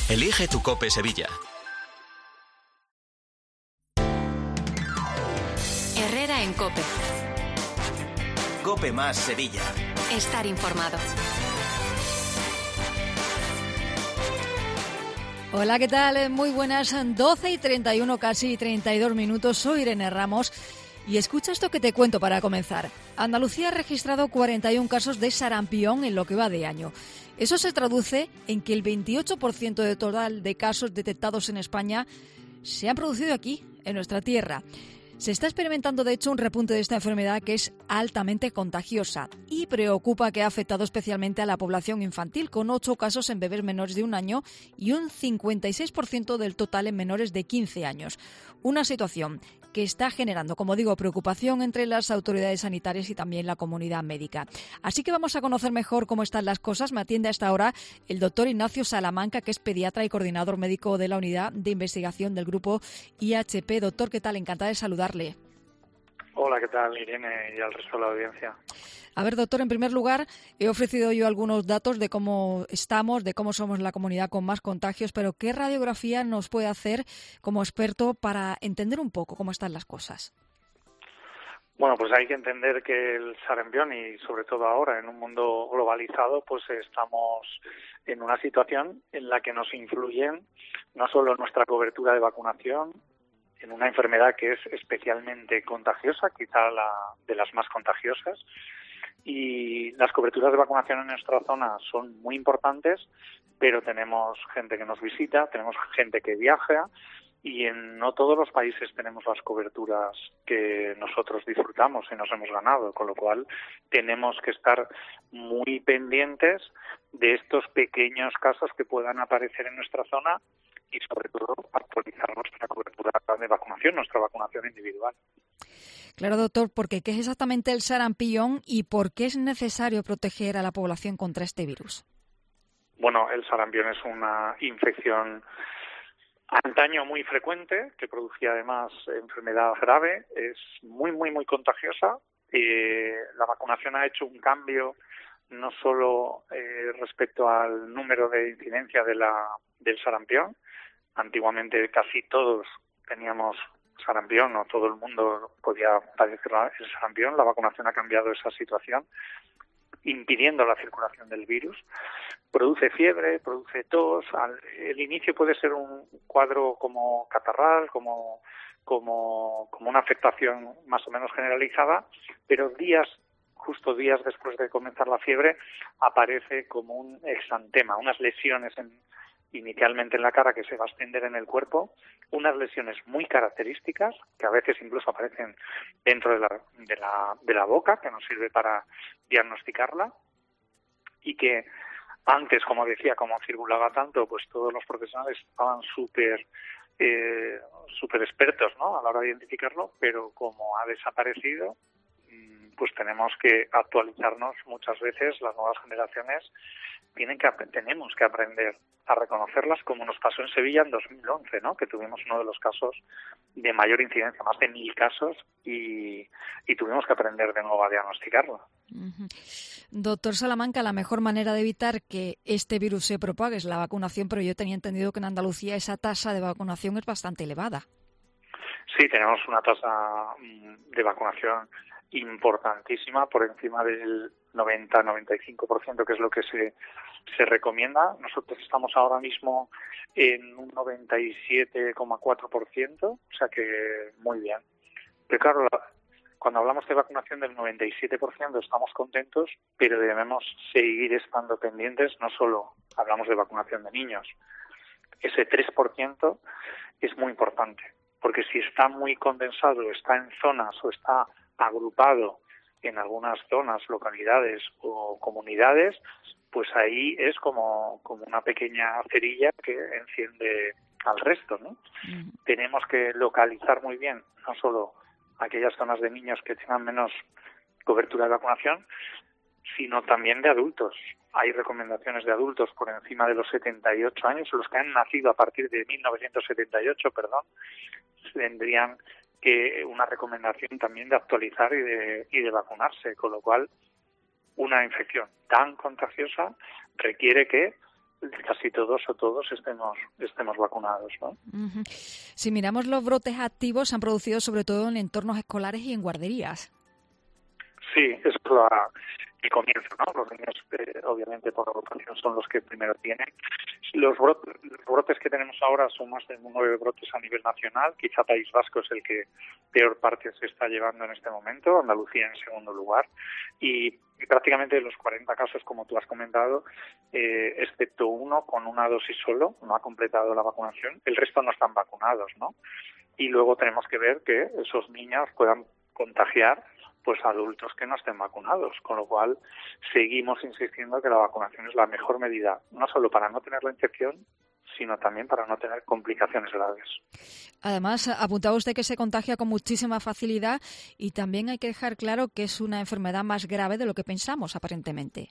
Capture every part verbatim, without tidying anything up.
Elige tu COPE Sevilla. Herrera en COPE. COPE más Sevilla. Estar informado. Hola, ¿qué tal? Muy buenas, doce y treinta y uno, casi treinta y dos minutos. Soy Irene Ramos y escucha esto que te cuento para comenzar. Andalucía ha registrado cuarenta y uno casos de sarampión en lo que va de año. Eso se traduce en que el veintiocho por ciento del total de casos detectados en España se han producido aquí, en nuestra tierra. Se está experimentando, de hecho, un repunte de esta enfermedad que es altamente contagiosa y preocupa que ha afectado especialmente a la población infantil, con ocho casos en bebés menores de un año y un cincuenta y seis por ciento del total en menores de quince años. Una situación que está generando, como digo, preocupación entre las autoridades sanitarias y también la comunidad médica. Así que vamos a conocer mejor cómo están las cosas. Me atiende a esta hora el doctor Ignacio Salamanca, que es pediatra y coordinador médico de la Unidad de Investigación del Grupo I H P. Doctor, ¿qué tal? Encantada de saludarle. Hola, ¿qué tal, Irene, y al resto de la audiencia? A ver, doctor, en primer lugar, he ofrecido yo algunos datos de cómo estamos, de cómo somos la comunidad con más contagios, pero ¿qué radiografía nos puede hacer como experto para entender un poco cómo están las cosas? Bueno, pues hay que entender que el sarampión, y sobre todo ahora en un mundo globalizado, pues estamos en una situación en la que nos influyen no solo nuestra cobertura de vacunación, en una enfermedad que es especialmente contagiosa, quizá la de las más contagiosas, y las coberturas de vacunación en nuestra zona son muy importantes, pero tenemos gente que nos visita, tenemos gente que viaja, y en no todos los países tenemos las coberturas que nosotros disfrutamos y nos hemos ganado, con lo cual tenemos que estar muy pendientes de estos pequeños casos que puedan aparecer en nuestra zona y sobre todo actualizar nuestra cobertura de vacunación, nuestra vacunación individual. Claro, doctor, porque ¿qué es exactamente el sarampión y por qué es necesario proteger a la población contra este virus? Bueno, el sarampión es una infección antaño muy frecuente, que producía además enfermedad grave, es muy, muy, muy contagiosa. Eh, la vacunación ha hecho un cambio no solo eh, respecto al número de incidencia de la, del sarampión. Antiguamente casi todos teníamos sarampión, o todo el mundo podía padecer el sarampión. La vacunación ha cambiado esa situación, impidiendo la circulación del virus. Produce fiebre, produce tos. Al, el inicio puede ser un cuadro como catarral, como, como, como una afectación más o menos generalizada, pero días, justo días después de comenzar la fiebre, aparece como un exantema, unas lesiones en, inicialmente en la cara que se va a extender en el cuerpo, unas lesiones muy características que a veces incluso aparecen dentro de la, de la, de la boca, que nos sirve para diagnosticarla, y que antes, como decía, como circulaba tanto, pues todos los profesionales estaban súper eh, súper expertos, ¿no?, a la hora de identificarlo, pero como ha desaparecido, pues tenemos que actualizarnos muchas veces. Las nuevas generaciones tienen que tenemos que aprender a reconocerlas, como nos pasó en Sevilla en dos mil once, ¿no?, que tuvimos uno de los casos de mayor incidencia, más de mil casos, y, y tuvimos que aprender de nuevo a diagnosticarlo. Uh-huh. Doctor Salamanca, la mejor manera de evitar que este virus se propague es la vacunación, pero yo tenía entendido que en Andalucía esa tasa de vacunación es bastante elevada. Sí, tenemos una tasa de vacunación importantísima, por encima del noventa a noventa y cinco por ciento, que es lo que se, se recomienda. Nosotros estamos ahora mismo en un noventa y siete coma cuatro por ciento, o sea que muy bien. Pero claro, cuando hablamos de vacunación del noventa y siete por ciento estamos contentos, pero debemos seguir estando pendientes. No solo hablamos de vacunación de niños, ese tres por ciento es muy importante, porque si está muy condensado, está en zonas o está agrupado en algunas zonas, localidades o comunidades, pues ahí es como, como una pequeña cerilla que enciende al resto, ¿no? Uh-huh. Tenemos que localizar muy bien no solo aquellas zonas de niños que tengan menos cobertura de vacunación, sino también de adultos. Hay recomendaciones de adultos por encima de los setenta y ocho años, los que han nacido a partir de mil novecientos setenta y ocho, perdón, tendrían que una recomendación también de actualizar y de, y de vacunarse, con lo cual una infección tan contagiosa requiere que casi todos o todos estemos estemos vacunados, ¿no? Uh-huh. Si miramos los brotes activos, se han producido sobre todo en entornos escolares y en guarderías. Sí, eso es la, el comienzo, ¿no? Los niños, eh, obviamente, por agrupación son los que primero tienen. Los brotes, los brotes que tenemos ahora son más de nueve brotes a nivel nacional. Quizá País Vasco es el que peor parte se está llevando en este momento, Andalucía en segundo lugar. Y, y prácticamente de los cuarenta casos, como tú has comentado, eh, excepto uno con una dosis solo, no ha completado la vacunación, el resto no están vacunados, ¿no? Y luego tenemos que ver que esos niños puedan contagiar pues adultos que no estén vacunados, con lo cual seguimos insistiendo que la vacunación es la mejor medida, no solo para no tener la infección, sino también para no tener complicaciones graves. Además, apuntaba usted que se contagia con muchísima facilidad y también hay que dejar claro que es una enfermedad más grave de lo que pensamos, aparentemente.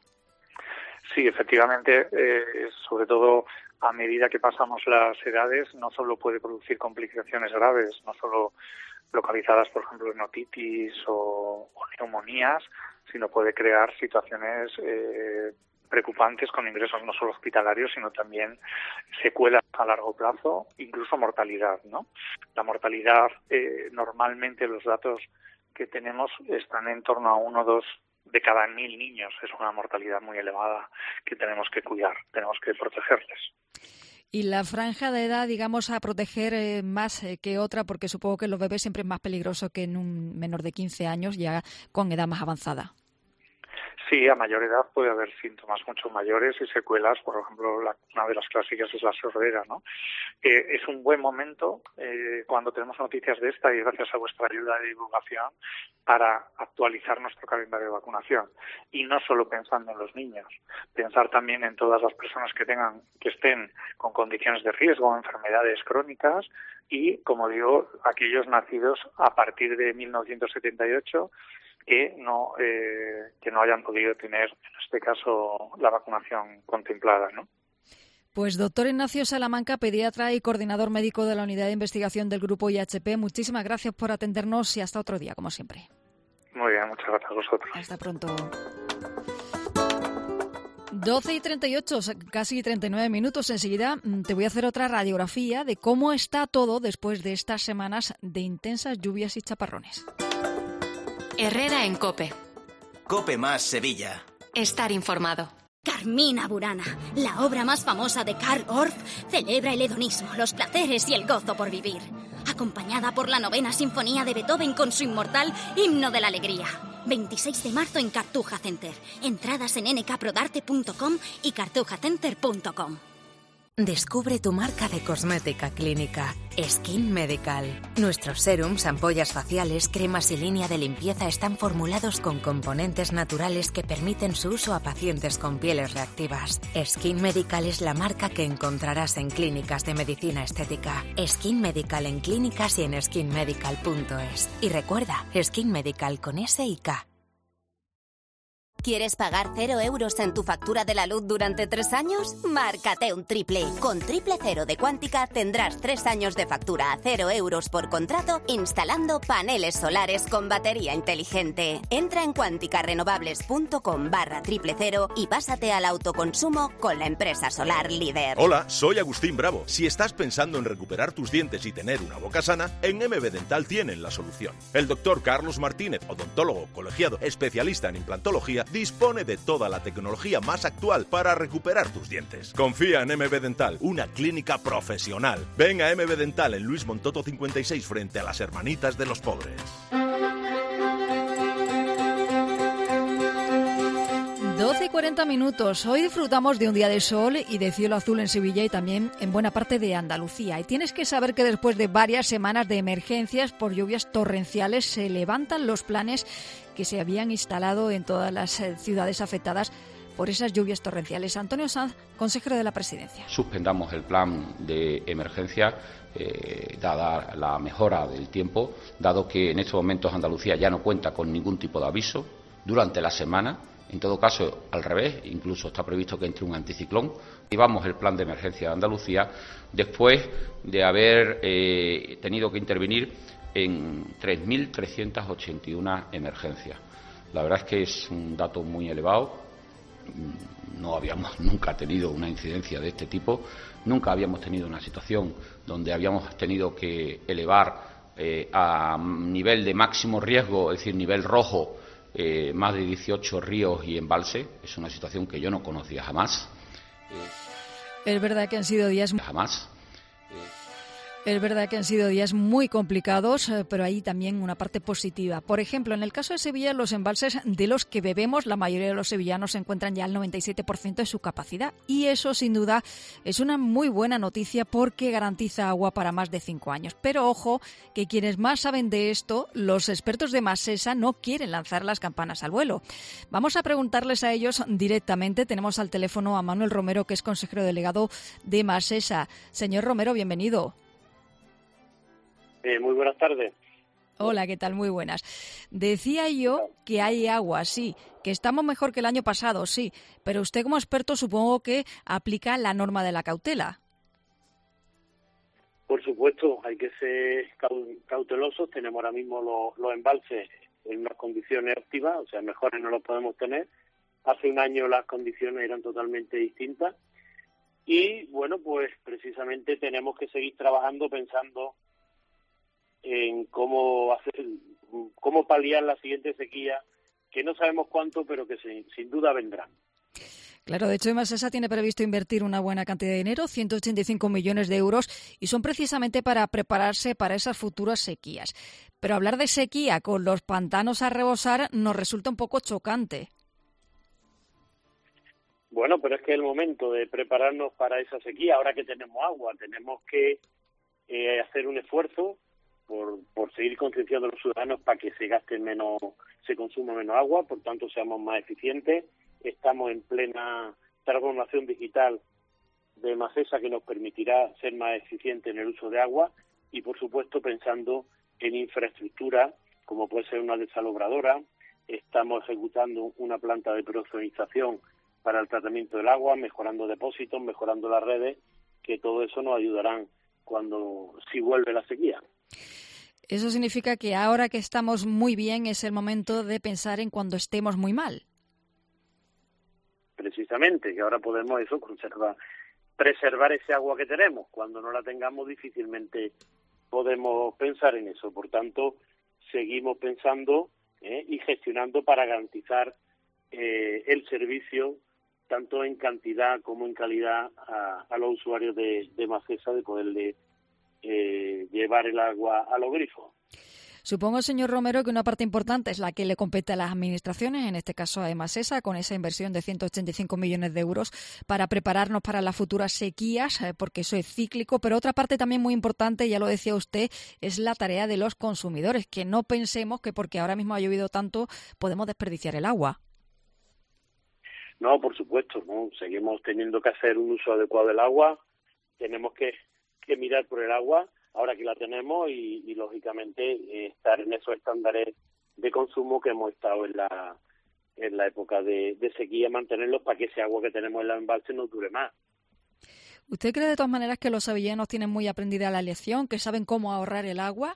Sí, efectivamente, eh, sobre todo a medida que pasamos las edades, no solo puede producir complicaciones graves, no solo localizadas, por ejemplo, en otitis o, o neumonías, sino puede crear situaciones eh, preocupantes con ingresos no solo hospitalarios, sino también secuelas a largo plazo, incluso mortalidad, ¿no? La mortalidad, eh, normalmente los datos que tenemos están en torno a uno o dos de cada mil niños. Es una mortalidad muy elevada que tenemos que cuidar, tenemos que protegerles. Y la franja de edad, digamos, a proteger eh, más eh, que otra, porque supongo que en los bebés siempre es más peligroso que en un menor de quince años, ya con edad más avanzada. Sí, a mayor edad puede haber síntomas mucho mayores y secuelas. Por ejemplo, la, una de las clásicas es la sordera, ¿no? Eh, es un buen momento eh, cuando tenemos noticias de esta y gracias a vuestra ayuda de divulgación para actualizar nuestro calendario de vacunación. Y no solo pensando en los niños, pensar también en todas las personas que tengan, que estén con condiciones de riesgo, enfermedades crónicas y, como digo, aquellos nacidos a partir de mil novecientos setenta y ocho que no eh, que no hayan podido tener, en este caso, la vacunación contemplada, ¿no? Pues doctor Ignacio Salamanca, pediatra y coordinador médico de la Unidad de Investigación del Grupo I H P, muchísimas gracias por atendernos y hasta otro día, como siempre. Muy bien, muchas gracias a vosotros. Hasta pronto. doce y treinta y ocho, casi treinta y nueve minutos. Enseguida te voy a hacer otra radiografía de cómo está todo después de estas semanas de intensas lluvias y chaparrones. Herrera en COPE. COPE más Sevilla. Estar informado. Carmina Burana, la obra más famosa de Karl Orff, celebra el hedonismo, los placeres y el gozo por vivir. Acompañada por la novena sinfonía de Beethoven con su inmortal Himno de la Alegría. veintiséis de marzo en Cartuja Center. Entradas en ene ka prodarte punto com y cartuja center punto com. Descubre tu marca de cosmética clínica, Skin Medical. Nuestros serums, ampollas faciales, cremas y línea de limpieza están formulados con componentes naturales que permiten su uso a pacientes con pieles reactivas. Skin Medical es la marca que encontrarás en clínicas de medicina estética. Skin Medical en clínicas y en skin medical punto es. Y recuerda, Skin Medical con S y K. ¿Quieres pagar cero euros en tu factura de la luz durante tres años? Márcate un triple. Con Triple Cero de Cuántica tendrás tres años de factura a cero euros por contrato instalando paneles solares con batería inteligente. Entra en cuánticarenovables punto com barra triple cero y pásate al autoconsumo con la empresa solar líder. Hola, soy Agustín Bravo. Si estás pensando en recuperar tus dientes y tener una boca sana, en M B Dental tienen la solución. El doctor Carlos Martínez, odontólogo colegiado especialista en implantología, dispone de toda la tecnología más actual para recuperar tus dientes. Confía en M B Dental, una clínica profesional. Ven a M B Dental en Luis Montoto cincuenta y seis frente a las Hermanitas de los Pobres. doce y cuarenta minutos. Hoy disfrutamos de un día de sol y de cielo azul en Sevilla y también en buena parte de Andalucía. Y tienes que saber que después de varias semanas de emergencias por lluvias torrenciales se levantan los planes que se habían instalado en todas las ciudades afectadas por esas lluvias torrenciales. Antonio Sanz, consejero de la Presidencia. Suspendamos el plan de emergencia eh, dada la mejora del tiempo, dado que en estos momentos Andalucía ya no cuenta con ningún tipo de aviso durante la semana. En todo caso, al revés, incluso está previsto que entre un anticiclón. Activamos el plan de emergencia de Andalucía después de haber eh, tenido que intervenir en tres mil trescientas ochenta y una emergencias. La verdad es que es un dato muy elevado no habíamos nunca tenido una incidencia de este tipo, nunca habíamos tenido una situación donde habíamos tenido que elevar eh, a nivel de máximo riesgo, es decir, nivel rojo, eh, más de dieciocho ríos y embalses. Es una situación que yo no conocía jamás. Eh, es verdad que han sido días... Jamás. Es verdad que han sido días muy complicados, pero hay también una parte positiva. Por ejemplo, en el caso de Sevilla, los embalses de los que bebemos, la mayoría de los sevillanos se encuentran ya al noventa y siete por ciento de su capacidad. Y eso, sin duda, es una muy buena noticia porque garantiza agua para más de cinco años. Pero ojo, que quienes más saben de esto, los expertos de Masesa, no quieren lanzar las campanas al vuelo. Vamos a preguntarles a ellos directamente. Tenemos al teléfono a Manuel Romero, que es consejero delegado de Masesa. Señor Romero, bienvenido. Eh, muy buenas tardes. Hola, ¿qué tal? Muy buenas. Decía yo que hay agua, sí, que estamos mejor que el año pasado, sí, pero usted como experto supongo que aplica la norma de la cautela. Por supuesto, hay que ser cautelosos. Tenemos ahora mismo los, los embalses en unas condiciones óptimas, o sea, mejores no los podemos tener. Hace un año las condiciones eran totalmente distintas y, bueno, pues precisamente tenemos que seguir trabajando pensando en cómo hacer, cómo paliar la siguiente sequía, que no sabemos cuánto, pero que sin, sin duda vendrán. Claro, de hecho, Masesa tiene previsto invertir una buena cantidad de dinero, ciento ochenta y cinco millones de euros, y son precisamente para prepararse para esas futuras sequías. Pero hablar de sequía con los pantanos a rebosar nos resulta un poco chocante. Bueno, pero es que es el momento de prepararnos para esa sequía. Ahora que tenemos agua, tenemos que eh, hacer un esfuerzo Por, por seguir concienciando a los ciudadanos para que se gaste menos, se consuma menos agua, por tanto seamos más eficientes. Estamos en plena transformación digital de Masesa que nos permitirá ser más eficientes en el uso de agua y, por supuesto, pensando en infraestructura, como puede ser una desalobradora. Estamos ejecutando una planta de preozonización para el tratamiento del agua, mejorando depósitos, mejorando las redes, que todo eso nos ayudarán cuando si vuelve la sequía. Eso significa que ahora que estamos muy bien es el momento de pensar en cuando estemos muy mal. Precisamente, que ahora podemos eso conservar, preservar ese agua que tenemos. Cuando no la tengamos difícilmente podemos pensar en eso. Por tanto, seguimos pensando eh, y gestionando para garantizar eh, el servicio tanto en cantidad como en calidad a, a los usuarios de, de Masesa, de poderle Eh, llevar el agua a los grifos. Supongo, señor Romero, que una parte importante es la que le compete a las administraciones, en este caso a Masesa, con esa inversión de ciento ochenta y cinco millones de euros para prepararnos para las futuras sequías, eh, porque eso es cíclico, pero otra parte también muy importante, ya lo decía usted, es la tarea de los consumidores, que no pensemos que porque ahora mismo ha llovido tanto podemos desperdiciar el agua. No, por supuesto, no. Seguimos teniendo que hacer un uso adecuado del agua, tenemos que que mirar por el agua, ahora que la tenemos, y, y lógicamente eh, estar en esos estándares de consumo que hemos estado en la en la época de, de sequía, mantenerlos para que ese agua que tenemos en la embalse nos dure más. ¿Usted cree de todas maneras que los sevillanos tienen muy aprendida la lección, que saben cómo ahorrar el agua?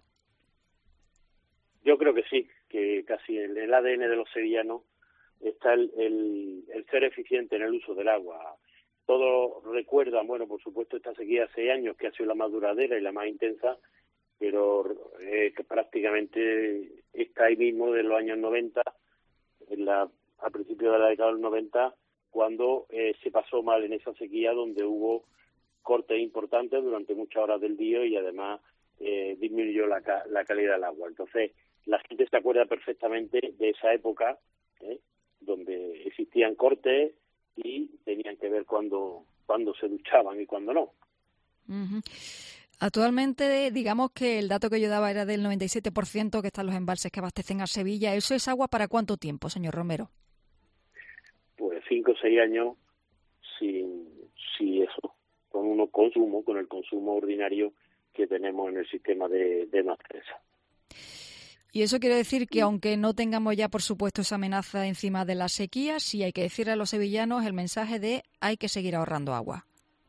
Yo creo que sí, que casi en el A D N de los sevillanos está el, el, el ser eficiente en el uso del agua. Todos recuerdan, bueno, por supuesto, esta sequía de seis años, que ha sido la más duradera y la más intensa, pero eh, que prácticamente está ahí mismo de los años noventa, en la, a principios de la década del noventa, cuando eh, se pasó mal en esa sequía, donde hubo cortes importantes durante muchas horas del día y además eh, disminuyó la, la calidad del agua. Entonces, la gente se acuerda perfectamente de esa época, eh, donde existían cortes y tenían que ver cuándo cuando se duchaban y cuándo no. Uh-huh. Actualmente, digamos que el dato que yo daba era del noventa y siete por ciento que están los embalses que abastecen a Sevilla. ¿Eso es agua para cuánto tiempo, señor Romero? Pues cinco o seis años, si, si eso, con uno consumo, con el consumo ordinario que tenemos en el sistema de, de Masesa. Y eso quiere decir que aunque no tengamos ya, por supuesto, esa amenaza encima de la sequía, sí hay que decirle a los sevillanos el mensaje de hay que seguir ahorrando agua.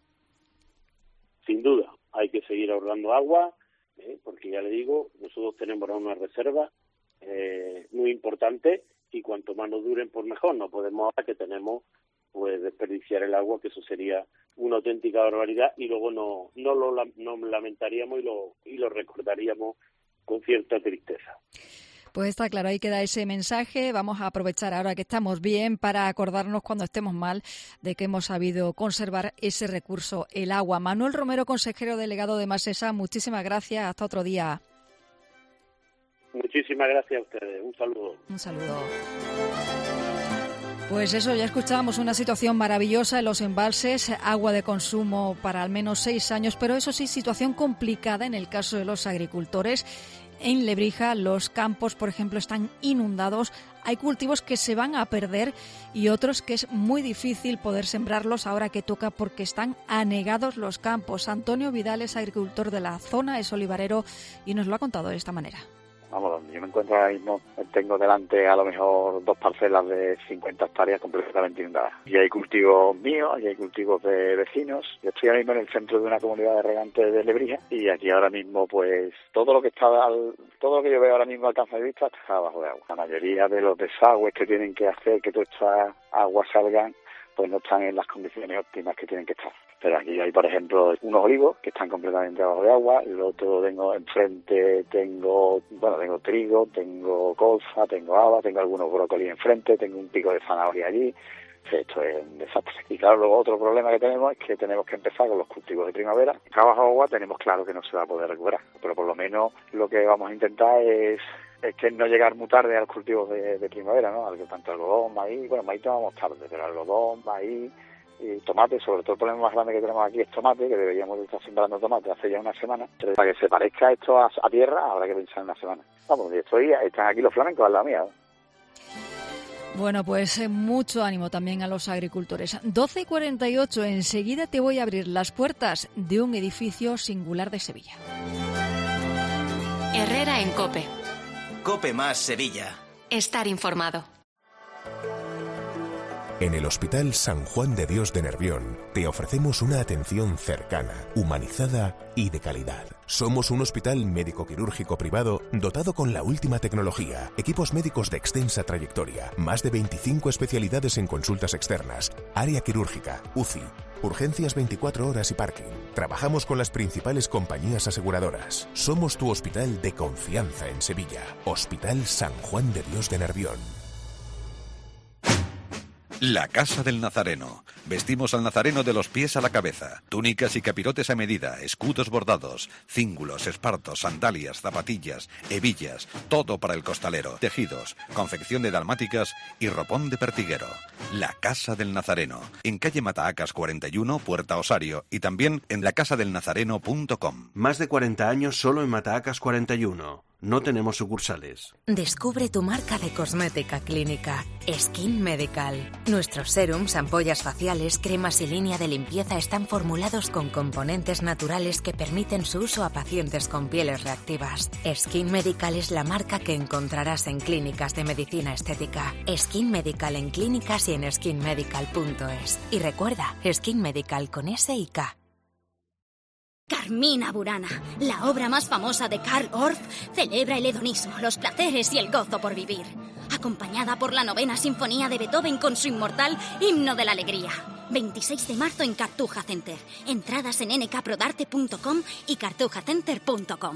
Sin duda, hay que seguir ahorrando agua, eh, porque ya le digo, nosotros tenemos ahora una reserva eh, muy importante y cuanto más nos duren, pues mejor. No podemos ahora que tenemos pues desperdiciar el agua, que eso sería una auténtica barbaridad, y luego no no lo no lamentaríamos y lo y lo recordaríamos con cierta tristeza. Pues está claro, ahí queda ese mensaje. Vamos a aprovechar ahora que estamos bien para acordarnos cuando estemos mal de que hemos sabido conservar ese recurso, el agua. Manuel Romero, consejero delegado de Masesa, muchísimas gracias. Hasta otro día. Muchísimas gracias a ustedes. Un saludo. Un saludo. Pues eso, ya escuchábamos una situación maravillosa en los embalses, agua de consumo para al menos seis años, pero eso sí, situación complicada en el caso de los agricultores. En Lebrija los campos, por ejemplo, están inundados, hay cultivos que se van a perder y otros que es muy difícil poder sembrarlos ahora que toca porque están anegados los campos. Antonio Vidal es agricultor de la zona, es olivarero y nos lo ha contado de esta manera. Vamos, donde yo me encuentro ahora mismo, tengo delante a lo mejor dos parcelas de cincuenta hectáreas completamente inundadas. Y hay cultivos míos, y hay cultivos de vecinos. Yo estoy ahora mismo en el centro de una comunidad de regantes de Lebrija y aquí ahora mismo, pues, todo lo que está al, todo lo que yo veo ahora mismo al alcance de vista está abajo de agua. La mayoría de los desagües que tienen que hacer que todas estas aguas salgan, pues no están en las condiciones óptimas que tienen que estar. Pero aquí hay, por ejemplo, unos olivos que están completamente abajo de agua, y luego todo tengo enfrente, tengo, bueno, tengo trigo, tengo colza, tengo haba, tengo algunos brócolis enfrente, tengo un pico de zanahoria allí. Esto es un desastre. Y claro, luego otro problema que tenemos es que tenemos que empezar con los cultivos de primavera. Acá bajo agua tenemos claro que no se va a poder recuperar, pero por lo menos lo que vamos a intentar es es que no llegar muy tarde a los cultivos de, de primavera, ¿no? Algo, tanto algodón, maíz, bueno, maíz tomamos tarde, pero algodón, maíz y tomate, sobre todo el problema más grande que tenemos aquí es tomate, que deberíamos de estar sembrando tomate hace ya una semana. Pero para que se parezca esto a, a tierra, habrá que pensar en una semana. Vamos, y estoy, están aquí los flamencos al lado mío. Bueno, pues eh, mucho ánimo también a los agricultores. doce y cuarenta y ocho, enseguida te voy a abrir las puertas de un edificio singular de Sevilla. Herrera en COPE. COPE más Sevilla. Estar informado. En el Hospital San Juan de Dios de Nervión te ofrecemos una atención cercana, humanizada y de calidad. Somos un hospital médico-quirúrgico privado dotado con la última tecnología, equipos médicos de extensa trayectoria, más de veinticinco especialidades en consultas externas, área quirúrgica, U C I, urgencias veinticuatro horas y parking. Trabajamos con las principales compañías aseguradoras. Somos tu hospital de confianza en Sevilla. Hospital San Juan de Dios de Nervión. La Casa del Nazareno. Vestimos al nazareno de los pies a la cabeza. Túnicas y capirotes a medida, escudos bordados, cíngulos, espartos, sandalias, zapatillas, hebillas, todo para el costalero. Tejidos, confección de dalmáticas y ropón de pertiguero. La Casa del Nazareno. En calle Matahacas cuarenta y uno, Puerta Osario, y también en la casa del nazareno punto com. Más de cuarenta años solo en Matahacas cuarenta y uno. No tenemos sucursales. Descubre tu marca de cosmética clínica, Skin Medical. Nuestros serums, ampollas faciales, cremas y línea de limpieza están formulados con componentes naturales que permiten su uso a pacientes con pieles reactivas. Skin Medical es la marca que encontrarás en clínicas de medicina estética. Skin Medical en clínicas y en skin medical punto es. Y recuerda, Skin Medical con S y K. Carmina Burana, la obra más famosa de Karl Orff, celebra el hedonismo, los placeres y el gozo por vivir. Acompañada por la novena sinfonía de Beethoven con su inmortal Himno de la Alegría. veintiséis de marzo en Cartuja Center. Entradas en ene ka prodarte punto com y cartuja center punto com.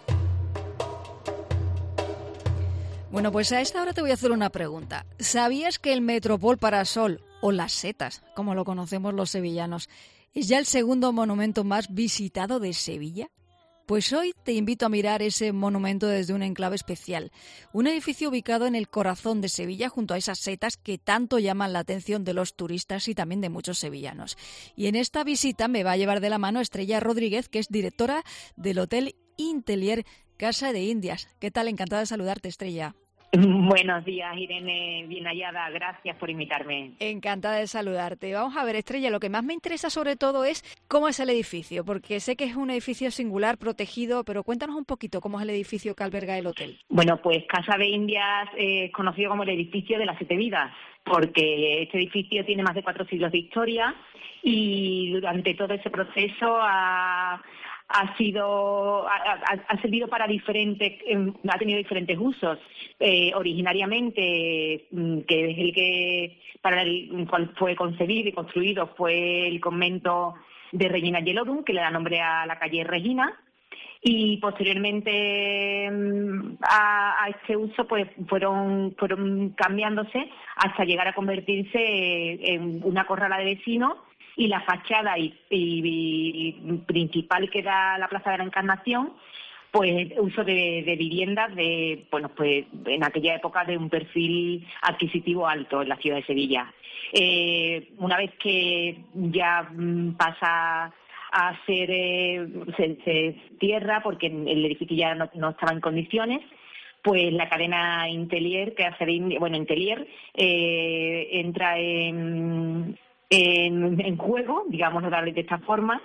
Bueno, pues a esta hora te voy a hacer una pregunta. ¿Sabías que el Metropol Parasol, o las setas, como lo conocemos los sevillanos, es ya el segundo monumento más visitado de Sevilla? Pues hoy te invito a mirar ese monumento desde un enclave especial. Un edificio ubicado en el corazón de Sevilla, junto a esas setas que tanto llaman la atención de los turistas y también de muchos sevillanos. Y en esta visita me va a llevar de la mano Estrella Rodríguez, que es directora del Hotel Intelier Casa de Indias. ¿Qué tal? Encantada de saludarte, Estrella. Buenos días, Irene, bien hallada, gracias por invitarme. Encantada de saludarte. Vamos a ver, Estrella, lo que más me interesa sobre todo es cómo es el edificio, porque sé que es un edificio singular, protegido, pero cuéntanos un poquito cómo es el edificio que alberga el hotel. Bueno, pues Casa de Indias es eh, conocido como el edificio de las siete vidas, porque este edificio tiene más de cuatro siglos de historia y durante todo ese proceso ha... ha sido ha, ha, ha servido para diferentes, ha tenido diferentes usos. Eh, originariamente, que es el que para el cual fue concebido y construido, fue el convento de Regina Gelorum, que le da nombre a la calle Regina, y posteriormente a, a este uso pues fueron fueron cambiándose hasta llegar a convertirse en una corrala de vecinos, y la fachada y, y, y principal, que da la Plaza de la Encarnación, pues uso de, de viviendas de, bueno, pues en aquella época de un perfil adquisitivo alto en la ciudad de Sevilla. Eh, una vez que ya pasa a ser, eh, se, se cierra porque el edificio ya no, no estaba en condiciones, pues la cadena Intelier, que hace de, bueno, Intelier, eh, entra en, en, en juego, digamos, darle de esta forma.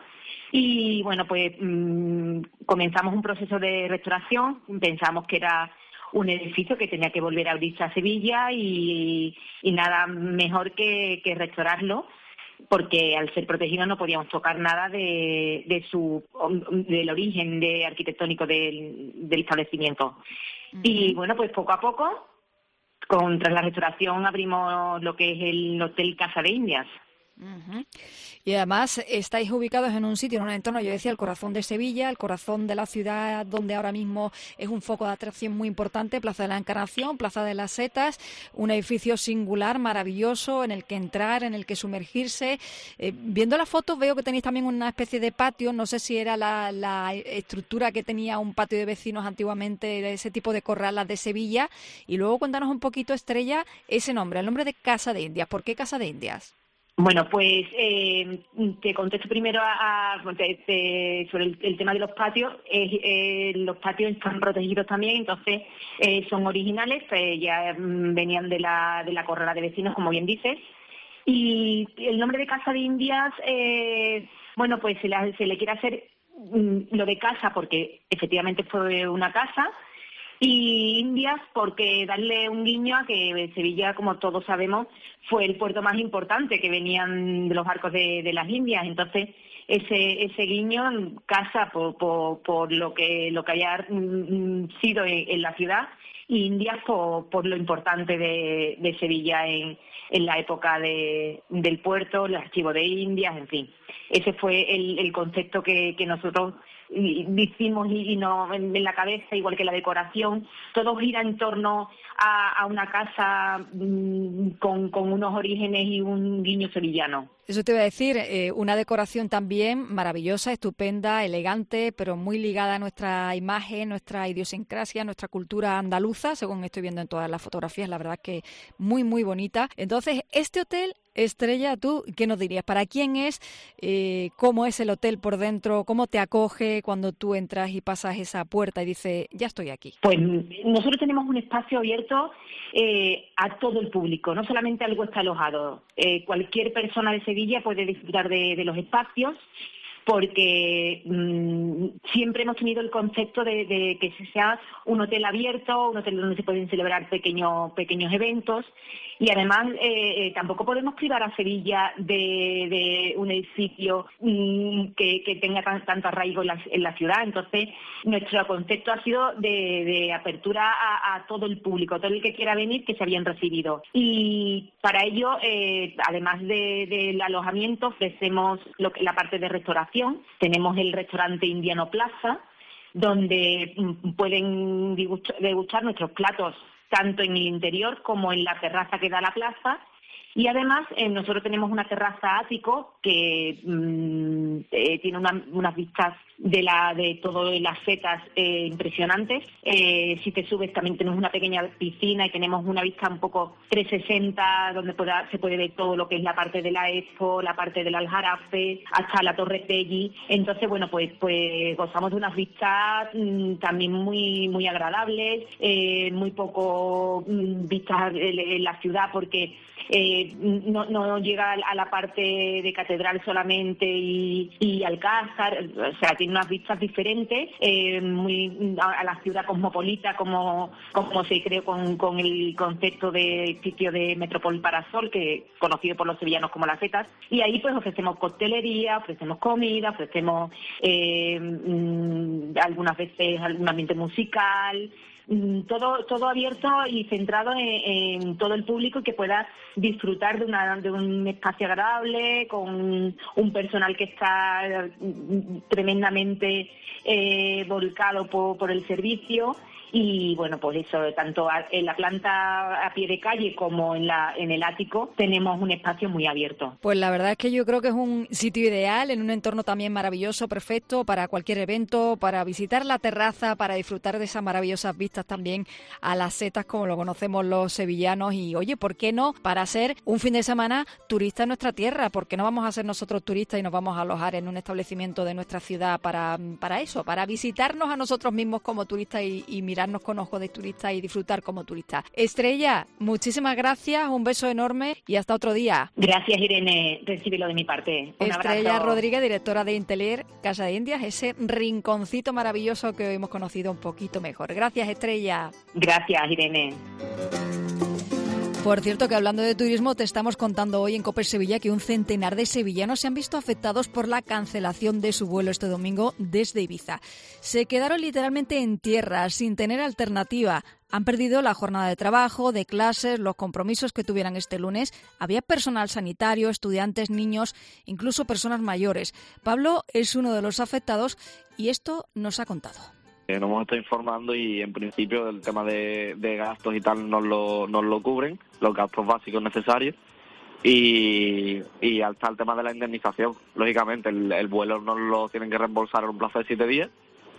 Y bueno, pues mmm, comenzamos un proceso de restauración. Pensamos que era un edificio que tenía que volver a abrirse a Sevilla y, y nada mejor que, que restaurarlo, porque al ser protegido no podíamos tocar nada de, de su del origen de arquitectónico del, del establecimiento. Uh-huh. Y bueno, pues poco a poco, con, tras la restauración, abrimos lo que es el Hotel Casa de Indias. Uh-huh. Y además estáis ubicados en un sitio, en un entorno, yo decía, el corazón de Sevilla, el corazón de la ciudad, donde ahora mismo es un foco de atracción muy importante, Plaza de la Encarnación, Plaza de las Setas, un edificio singular, maravilloso, en el que entrar, en el que sumergirse. Eh, viendo las fotos veo que tenéis también una especie de patio, no sé si era la, la estructura que tenía un patio de vecinos antiguamente, de ese tipo de corralas de Sevilla. Y luego cuéntanos un poquito, Estrella, ese nombre, el nombre de Casa de Indias. ¿Por qué Casa de Indias? Bueno, pues eh, te contesto primero a, a, te, te, sobre el, el tema de los patios. Eh, eh, los patios están protegidos también, entonces eh, son originales, eh, ya mm, venían de la, de la corrala de vecinos, como bien dices. Y el nombre de Casa de Indias, eh, bueno, pues se le, se le quiere hacer mm, lo de casa porque efectivamente fue una casa, y Indias porque darle un guiño a que Sevilla, como todos sabemos, fue el puerto más importante, que venían de los barcos de, de las Indias. Entonces ese ese guiño casa por, por, por lo que lo que haya mm, sido en, en la ciudad, y Indias por, por lo importante de, de Sevilla en, en la época de, del puerto, el archivo de Indias, en fin. Ese fue el, el concepto que, que nosotros hicimos y, y no en, en la cabeza, igual que la decoración. Todo gira en torno a, a una casa mmm, con, con unos orígenes y un guiño sevillano. Eso te iba a decir, eh, una decoración también maravillosa, estupenda, elegante, pero muy ligada a nuestra imagen, nuestra idiosincrasia, nuestra cultura andaluza, según estoy viendo en todas las fotografías. La verdad es que muy, muy bonita. Entonces, este hotel, Estrella, ¿tú qué nos dirías? ¿Para quién es? Eh, ¿Cómo es el hotel por dentro? ¿Cómo te acoge cuando tú entras y pasas esa puerta y dices, ya estoy aquí? Pues nosotros tenemos un espacio abierto eh, a todo el público, no solamente al que está alojado. Eh, cualquier persona de Sevilla puede disfrutar de, de los espacios, porque mmm, siempre hemos tenido el concepto de, de que sea un hotel abierto, un hotel donde se pueden celebrar pequeños pequeños eventos, y además eh, eh, tampoco podemos privar a Sevilla de, de un edificio mmm, que, que tenga tan, tanto arraigo en la, en la ciudad. Entonces, nuestro concepto ha sido de, de apertura a, a todo el público, todo el que quiera venir, que sea bien recibido. Y para ello, eh, además de, del alojamiento, ofrecemos lo que, la parte de restauración. Tenemos el restaurante Indiano Plaza, donde pueden degustar nuestros platos tanto en el interior como en la terraza que da a la plaza. Y además eh, nosotros tenemos una terraza ático que mmm, eh, tiene una, unas vistas de la de todas las setas eh, impresionantes. Eh, si te subes también tenemos una pequeña piscina y tenemos una vista un poco trescientos sesenta donde pueda, se puede ver todo lo que es la parte de la Expo, la parte del Aljarafe, hasta la Torre Pelli. Entonces, bueno, pues pues gozamos de unas vistas mmm, también muy muy agradables, eh, muy poco mmm, vistas en, en la ciudad porque Eh, eh, no, no llega a la parte de catedral solamente y, y Alcázar, o sea, tiene unas vistas diferentes, eh, muy a, a la ciudad cosmopolita, como, como se creó con, con el concepto de sitio de Metrópoli Parasol, que conocido por los sevillanos como las Zetas, y ahí pues ofrecemos coctelería, ofrecemos comida, ofrecemos eh, mmm, algunas veces algún ambiente musical, todo todo abierto y centrado en, en todo el público, que pueda disfrutar de una de un espacio agradable, con un personal que está tremendamente eh, volcado por, por el servicio. Y bueno, pues eso, tanto en la planta a pie de calle como en la en el ático tenemos un espacio muy abierto. Pues la verdad es que yo creo que es un sitio ideal, en un entorno también maravilloso, perfecto para cualquier evento, para visitar la terraza, para disfrutar de esas maravillosas vistas también a las Zetas, como lo conocemos los sevillanos. Y oye, ¿por qué no? Para ser un fin de semana turista en nuestra tierra, ¿por qué no vamos a ser nosotros turistas y nos vamos a alojar en un establecimiento de nuestra ciudad para, para eso, para visitarnos a nosotros mismos como turistas y, y mirarnos con ojos de turista y disfrutar como turista? Estrella, muchísimas gracias, un beso enorme y hasta otro día. Gracias, Irene, recíbelo de mi parte. Un Estrella abrazo. Rodríguez, directora de Intelier Casa de Indias, ese rinconcito maravilloso que hoy hemos conocido un poquito mejor. Gracias, Estrella. Gracias, Irene. Por cierto, que hablando de turismo, te estamos contando hoy en COPE Sevilla que un centenar de sevillanos se han visto afectados por la cancelación de su vuelo este domingo desde Ibiza. Se quedaron literalmente en tierra, sin tener alternativa. Han perdido la jornada de trabajo, de clases, los compromisos que tuvieran este lunes. Había personal sanitario, estudiantes, niños, incluso personas mayores. Pablo es uno de los afectados y esto nos ha contado. Nos hemos estado informando y en principio el tema de, de gastos y tal nos lo, nos lo cubren, los gastos básicos necesarios, y, y está el tema de la indemnización. Lógicamente el, el vuelo nos lo tienen que reembolsar en un plazo de siete días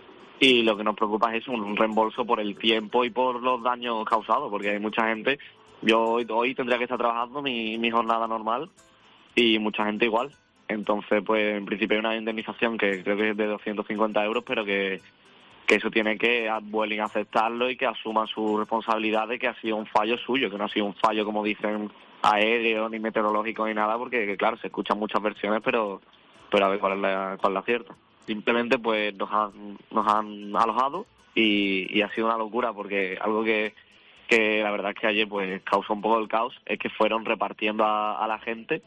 y lo que nos preocupa es un reembolso por el tiempo y por los daños causados, porque hay mucha gente. Yo hoy, hoy tendría que estar trabajando mi, mi jornada normal y mucha gente igual. Entonces, pues en principio hay una indemnización que creo que es de doscientos cincuenta euros, pero que que eso tiene que Vueling aceptarlo y que asuma su responsabilidad de que ha sido un fallo suyo, que no ha sido un fallo, como dicen, aéreo, ni meteorológico, ni nada, porque que, claro, se escuchan muchas versiones, pero pero a ver cuál es la, cuál es la cierta. Simplemente pues nos han, nos han alojado y, y ha sido una locura, porque algo que, que la verdad es que ayer pues causó un poco el caos, es que fueron repartiendo a, a la gente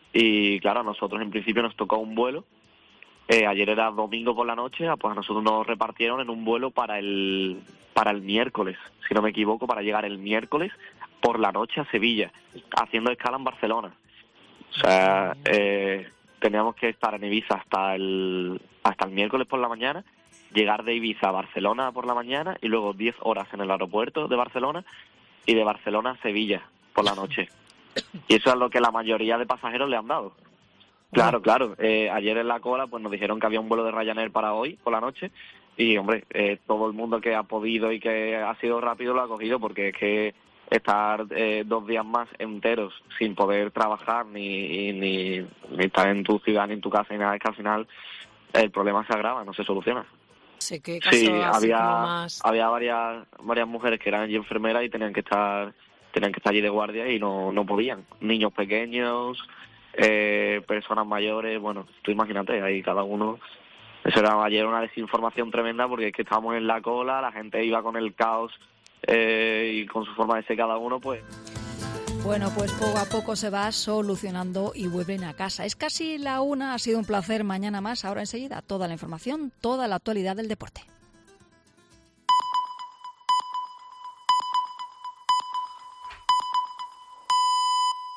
y claro, a nosotros en principio nos tocó un vuelo. Eh, ayer era domingo por la noche, pues a nosotros nos repartieron en un vuelo para el para el miércoles, si no me equivoco, para llegar el miércoles por la noche a Sevilla, haciendo escala en Barcelona. O sea, eh, teníamos que estar en Ibiza hasta el hasta el miércoles por la mañana, llegar de Ibiza a Barcelona por la mañana y luego diez horas en el aeropuerto de Barcelona y de Barcelona a Sevilla por la noche. Y eso es lo que la mayoría de pasajeros le han dado. Claro, claro. Eh, ayer en la cola pues nos dijeron que había un vuelo de Ryanair para hoy por la noche y, hombre, eh, todo el mundo que ha podido y que ha sido rápido lo ha cogido, porque es que estar eh, dos días más enteros sin poder trabajar ni, ni, ni estar en tu ciudad ni en tu casa ni nada, es que al final el problema se agrava, no se soluciona. Sí, que sí, así había como más... había varias varias mujeres que eran allí enfermeras y tenían que estar tenían que estar allí de guardia y no no podían. Niños pequeños, eh, personas mayores, bueno, tú imagínate, ahí cada uno. Eso era ayer una desinformación tremenda, porque es que estábamos en la cola, la gente iba con el caos eh, y con su forma de ser cada uno, pues... Bueno, pues poco a poco se va solucionando y vuelven a casa. Es casi la una, ha sido un placer. Mañana más, ahora enseguida, toda la información, toda la actualidad del deporte.